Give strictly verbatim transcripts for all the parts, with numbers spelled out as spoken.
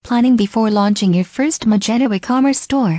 Planning before launching your first Magento e-commerce store.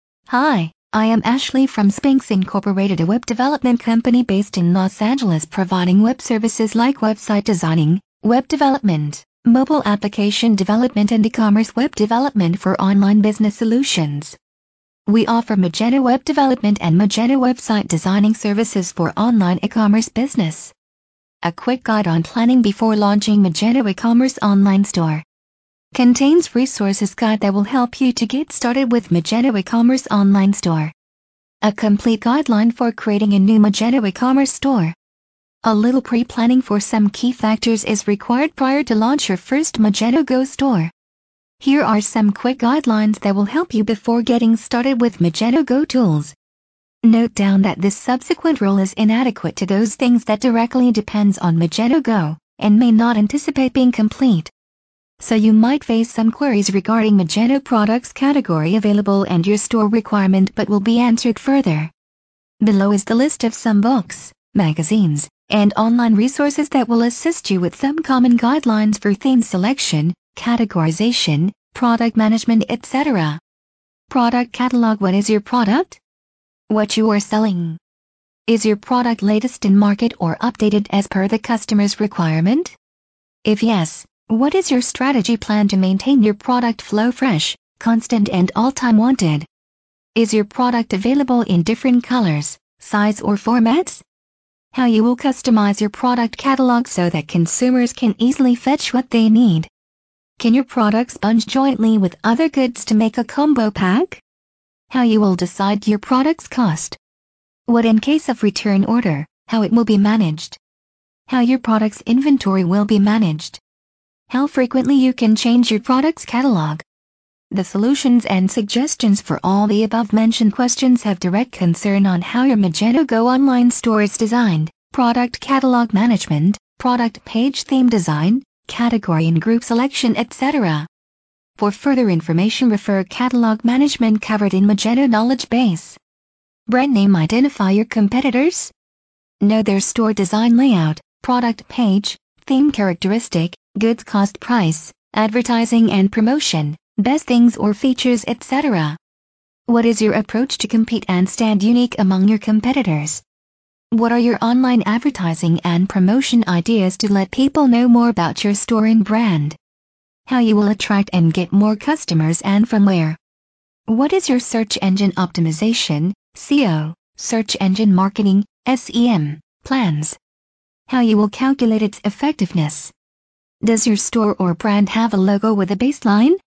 Hi, I am Ashley from Spinx Incorporated, a web development company based in Los Angeles providing web services like website designing, web development, mobile application development and e-commerce web development for online business solutions. We offer Magento web development and Magento website designing services for online e-commerce business. A quick guide on planning before launching Magento e-commerce online store. Contains resources guide that will help you to get started with Magento e-commerce online store. A complete guideline for creating a new Magento e-commerce store. A little pre-planning for some key factors is required prior to launch your first Magento Go store. Here are some quick guidelines that will help you before getting started with Magento Go tools. Note down that this subsequent rule is inadequate to those things that directly depends on Magento Go, and may not anticipate being complete. So you might face some queries regarding Magento products category available and your store requirement, but will be answered further. Below is the list of some books, magazines, and online resources that will assist you with some common guidelines for theme selection, categorization, product management, et cetera. Product catalog. What is your product? What you are selling? Is your product latest in market or updated as per the customer's requirement? If yes, what is your strategy plan to maintain your product flow fresh, constant and all-time wanted? Is your product available in different colors, size or formats? How you will customize your product catalog so that consumers can easily fetch what they need. Can your products bundle jointly with other goods to make a combo pack? How you will decide your product's cost. What in case of return order, how it will be managed. How your product's inventory will be managed. How frequently you can change your product's catalog. The solutions and suggestions for all the above-mentioned questions have direct concern on how your Magento Go online store is designed, product catalog management, product page theme design, category and group selection, et cetera. For further information, refer Catalog Management covered in Magento Knowledge Base. Brand name. Identify your competitors. Know their store design layout, product page, theme characteristic, goods cost price, advertising and promotion, best things or features, et cetera. What is your approach to compete and stand unique among your competitors? What are your online advertising and promotion ideas to let people know more about your store and brand? How you will attract and get more customers and from where? What is your search engine optimization, S E O, search engine marketing, S E M, plans? How you will calculate its effectiveness? Does your store or brand have a logo with a baseline?